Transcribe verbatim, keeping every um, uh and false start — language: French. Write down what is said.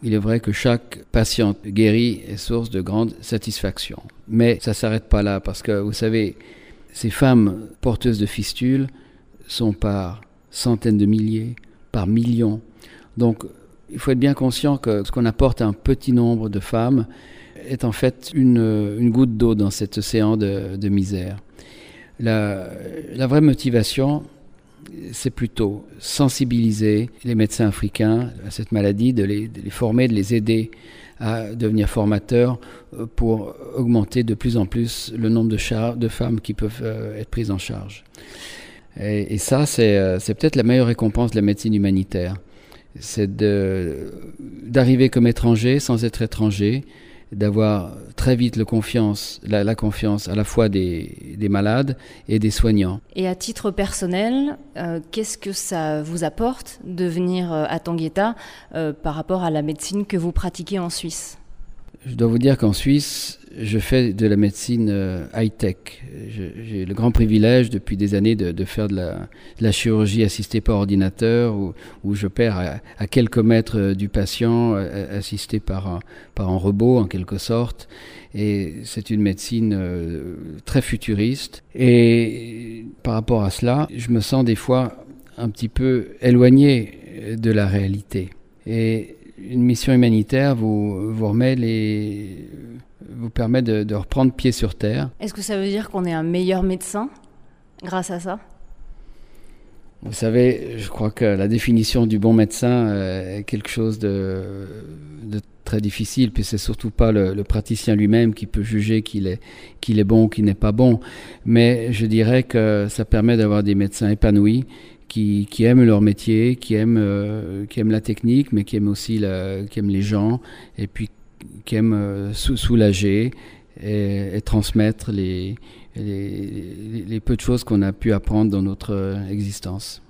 il est vrai que chaque patiente guérie est source de grande satisfaction. Mais ça ne s'arrête pas là, parce que vous savez, ces femmes porteuses de fistules sont par centaines de milliers, par millions. Donc, il faut être bien conscient que ce qu'on apporte à un petit nombre de femmes est en fait une, une goutte d'eau dans cet océan de, de misère. La, la vraie motivation, c'est plutôt sensibiliser les médecins africains à cette maladie, de les, de les former, de les aider à devenir formateurs pour augmenter de plus en plus le nombre de, char- de femmes qui peuvent euh, être prises en charge. Et, et ça, c'est, euh, c'est peut-être la meilleure récompense de la médecine humanitaire. C'est de, d'arriver comme étranger sans être étranger, d'avoir très vite le confiance, la, la confiance à la fois des, des malades et des soignants. Et à titre personnel, euh, qu'est-ce que ça vous apporte de venir à Tangueta euh, par rapport à la médecine que vous pratiquez en Suisse ? Je dois vous dire qu'en Suisse, je fais de la médecine euh, high-tech. Je, j'ai le grand privilège depuis des années de, de faire de la, de la chirurgie assistée par ordinateur, où, où j'opère à, à quelques mètres du patient, euh, assisté par un, par un robot en quelque sorte. Et c'est une médecine euh, très futuriste. Et par rapport à cela, je me sens des fois un petit peu éloigné de la réalité. Et une mission humanitaire vous, vous remet les, vous permet de, de reprendre pied sur terre. Est-ce que ça veut dire qu'on est un meilleur médecin grâce à ça ? Vous savez, je crois que la définition du bon médecin est quelque chose de, de très difficile, puis c'est surtout pas le, le praticien lui-même qui peut juger qu'il est, qu'il est bon ou qu'il n'est pas bon. Mais je dirais que ça permet d'avoir des médecins épanouis, Qui, qui aiment leur métier, qui aiment, euh, qui aiment la technique, mais qui aiment aussi la, qui aiment les gens, et puis qui aiment euh, sou- soulager et, et transmettre les, les, les, les peu de choses qu'on a pu apprendre dans notre existence.